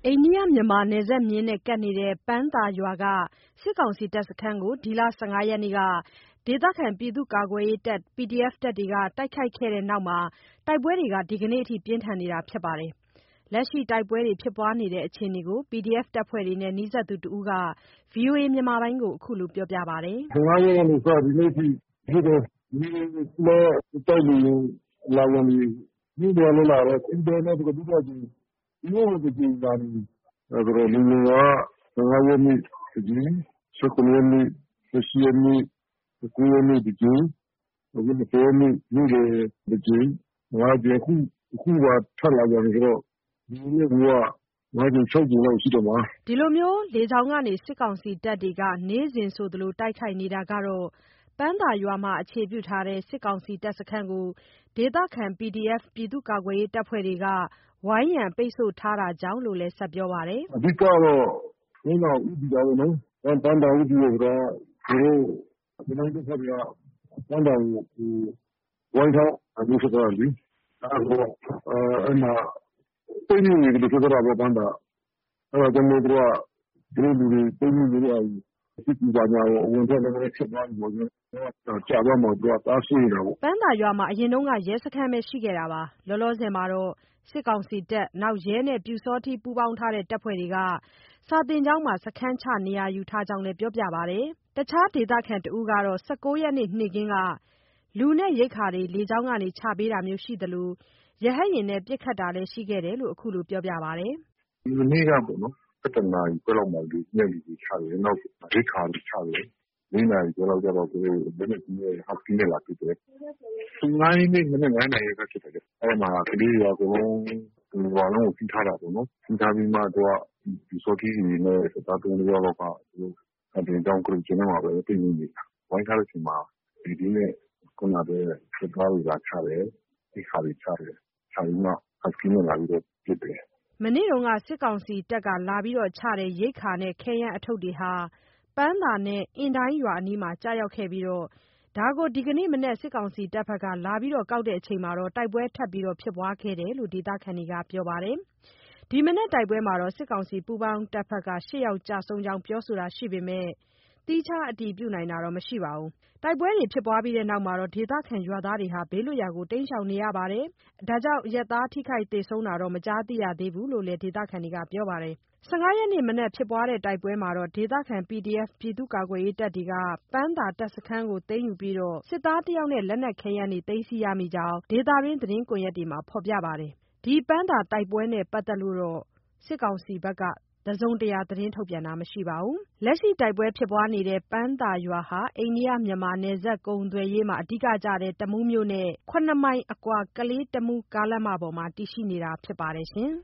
အိန္ဒိယမြန်မာနယ်စပ်မျဉ်းနဲ့ကပ်နေတဲ့ပန်းသာရွာကစစ်ကောင်စီတပ်စခန်းကိုဒီလ15ရက်နေ့ကဒေသခံပြည်သူ့ကာကွယ်ရေးတပ် PDF တပ်တွေကတိုက်ခိုက်ခဲ့တဲ့နောက်တိုက်ပွဲတွေဒီကနေ့အထိပြင်းထန်နေတာပါ။ လက်ရှိတိုက်ပွဲတွေဖြစ်ပွားနေတဲ့အခြေအနေကို PDF တပ်ဖွဲ့တွေနဲ့နီးစပ်သူတဦးက VOA ကိုအခုလိုပြောပြပါတယ်။ 15 ရက်ကနေစဒီနေ့ထိဖြစ်တယ်။ဒီနေ့လည်းတိုက်လေယာဉ်လာဝင်ပြီ။နေ့လယ်လည်းလာတယ်။အခုလည်းဒုတိယအကြိမ်ဒီနေ့လည်းတစ်ကြိမ်လာနေပြီ။လေယာဉ်က15ရက်နေ့တစ်ကြိမ်17ရက်နေ့18ရက်နေ့19ရက်နေ့တစ်ကြိမ်အခု20ရက်နေ့နေ့လယ်တစ်ကြိမ်5ကြိမ်အခုကထပ်လာပြန်ပြီဆိုတော့ဒီနေ့က5ကြိမ်6ကြိမ်လောက်ရှိတယ်မှာ။ဒီလိုလေကြောင်းကနေစစ်ကောင်စီတပ်တွေကနေ့စဉ်ဆိုသလိုတိုက်ခိုက်နေတာကတော့ပန်းသာရွာမှာအခြေပြုထားတဲ့စစ်ကောင်စီတပ်စခန်းကိုဒေသခံ PDF ပြည်သူ့ကာကွယ်ရေးတပ်ဖွဲ့တွေကဝိုင်းရံပိတ်ဆို့ထားတာကြောင့်လို့လည်းဆက်ပြောပါတယ်။အဓိကတော့ပန်းသာဦးတည်တာပေါ့နော်။ပန်းသာဦးတည်တယ်ဆိုတာသူတို့ကျွန်တော်တို့တပ်ဖွဲ့တွေကပန်းသာကိုဝိုင်းထားလို့ဖြစ်သွားတယ်လေ။အဲ့မှာပိတ်မိနေတယ်လို့ပြောတာပေါ့ပန်းသာအဲ့ဒါကြောင့်မို့သူတို့လူတွေပိတ်မိနေတဲ့အဲ့စစ်ကူပါညာကိုအဝင်ထွက်လည်းဖြစ်သွားပြီပေါ့။ကြာသွားမှာသူကတားဆီးနေတာပေါ့။ပန်းသာရွာမှာအရင်ကရဲစခန်းပဲရှိခဲ့တာပါ။လောလောဆယ်မှာစစ်ကောင်စီတပ်ရဲနဲ့ပျူစောထီးပူးပေါင်းထားတဲ့တပ်ဖွဲ့တွေကစာသင်ကျောင်းမှာစခန်းချနေရာယူထားကြောင်းလည်းပြောပြပါတယ်။တခြားဒေသခံတဦးကတော့19ရက်နေ့နေ့ခင်းကလူနဲ့ရိက္ခာတွေလေကြောင်းကနေချပေးတာမျိုးရှိသလိုရဟတ်ယာဉ်နဲ့ပစ်ခတ်တာလည်းရှိခဲ့တယ်လို့အခုလိုပြောပြပါတယ်။မနေ့ကပေါ့နော်17နာရီခွဲလောက်မှာလူနဲ့လူချတယ်နောက်ရိက္ခာတွေချတယ်4နာရီကျော်လောက်ကျတော့သူတို့လက်နက်ကြီးနဲ့ဟတ်စကီးနဲ့လာပစ်တယ်15ရက်နေ့မနေ့9နာရီကဖြစ်တယ်အဲ့မှာကလေးတွေအကုန်လုံးဘာလုံးကိုဖိထားတာပေါ့နော်ဖိထားပြီးမှသူကဒီစော်ကြီးတွေနဲ့စတားတုံးတွေလောက်ကသူတို့အပြင်ကြောင်းကကျနေမှာပဲပြင်နေနေတာဝိုင်းထားတဲ့အချိန်မှာဒီနဲ့ခုနကစကားတွေလာချတယ်ဒီခါတွေချတယ်ချပြီးမှဟတ်စကီးနဲ့လာပြီးတော့ပစ်တယ်မနေ့ကစစ်ကောင်စီတပ်ကလာပြီးချတဲ့ရိက္ခာနဲ့ခဲယမ်းအထုပ်တွေဟာပန်းသာနဲ့အင်တိုင်းရွာအနီးမှာကျရောက်ခဲ့ပြီးဒါကိုဒီကနေ့မနက်စစ်ကောင်စီတပ်ကလာပြီးကောက်တဲ့အချိန်မှာတိုက်ပွဲထပ်ဖြစ်ပွားခဲ့တယ်လို့ဒေသခံတွေကပြောပါတယ်။ဒီမနက်တိုက်ပွဲမှာစစ်ကောင်စီပူးပေါင်းတပ်ဘက်က8ယောက်ကျဆုံးကြောင်းပြောဆိုတာရှိပေမဲ့သီးခြားအတည်ပြုနိုင်တာမရှိပါဘူး။တိုက်ပွဲတွေဖြစ်ပွားပြီးနောက်ဒေသခံရွာသားတွေဘေးလွတ်ရာကိုတိမ်းရှောင်နေရပါတယ်။ဒါကြောင့်အရပ်သားထိခိုက်သေဆုံးတာမကြားသိရသေးဘူးလို့လည်းဒေသခံတွေကပြောပါတယ်။15ရက်နေ့မနက်ဖြစ်ပွားတဲ့တိုက်ပွဲမှာဒေသခံ PDF ပြည်သူ့ကာကွယ်ရေးတပ်တွေကပန်းသာတပ်စခန်းကိုသိမ်းယူပြီးစစ်သားတယောက်နဲ့လက်နက်ခဲယမ်းတွေသိမ်းဆည်းရမိကြောင်းဒေသတွင်းသတင်းကွန်ရက်တွေမှာဖော်ပြပါတယ်။ဒီပန်းသာတိုက်ပွဲနဲ့ပတ်သက်လို့စစ်ကောင်စီဘက်ကတစုံတရာသတင်းထုတ်ပြန်တာမရှိပါဘူး။လက်ရှိတိုက်ပွဲဖြစ်ပွားနေတဲ့ပန်းသာရွာဟာအိန္ဒိယမြန်မာနယ်စပ်ကုန်သွယ်ရေးမှာအဓိကကျတဲ့တမူးမြို့နဲ့7မိုင်အကွာကလေး-တမူးကားလမ်းမပေါ်မှာတည်ရှိနေတာဖြစ်ပါတယ်ရှင်